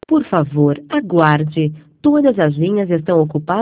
Por favor, aguarde. Todas as linhas estão ocupadas.